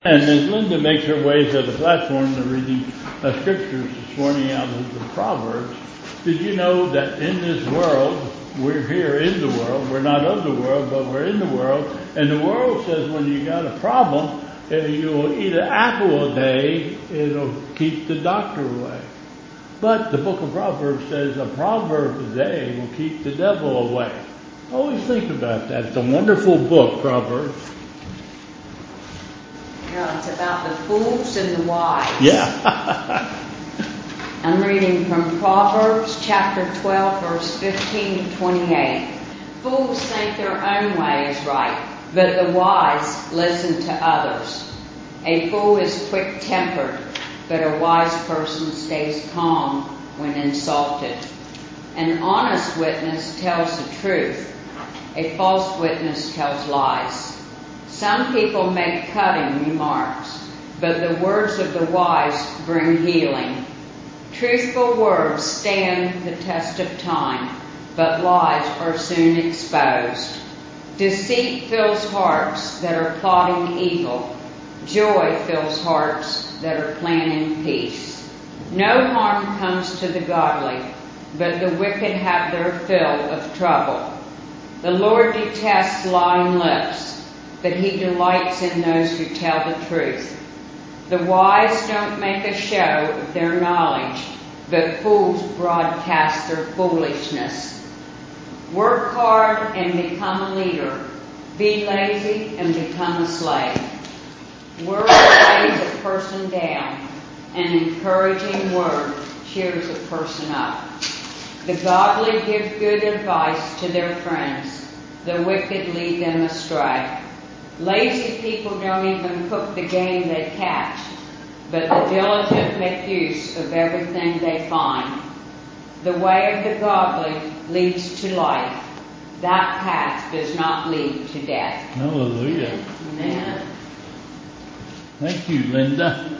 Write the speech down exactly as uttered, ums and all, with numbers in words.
And as Linda makes her way to the platform, the reading of scriptures this morning out of the Proverbs, did you know that in this world, we're here in the world, we're not of the world, but we're in the world, and the world says when you got a problem, you'll eat an apple a day, it'll keep the doctor away. But the book of Proverbs says a proverb a day will keep the devil away. Always think about that. It's a wonderful book, Proverbs. Yeah, it's about the fools and the wise. Yeah. I'm reading from Proverbs chapter twelve, verse fifteen to twenty-eight. Fools think their own way is right, but the wise listen to others. A fool is quick-tempered, but a wise person stays calm when insulted. An honest witness tells the truth. A false witness tells lies. Some people make cutting remarks, but the words of the wise bring healing. Truthful words stand the test of time, but lies are soon exposed. Deceit fills hearts that are plotting evil. Joy fills hearts that are planning peace. No harm comes to the godly, but the wicked have their fill of trouble. The Lord detests lying lips, but he delights in those who tell the truth. The wise don't make a show of their knowledge, but fools broadcast their foolishness. Work hard and become a leader. Be lazy and become a slave. Words weighs a person down. An encouraging word cheers a person up. The godly give good advice to their friends. The wicked lead them astray. Lazy people don't even cook the game they catch, but the diligent make use of everything they find. The way of the godly leads to life. That path does not lead to death. Hallelujah. Amen. Thank you, Linda.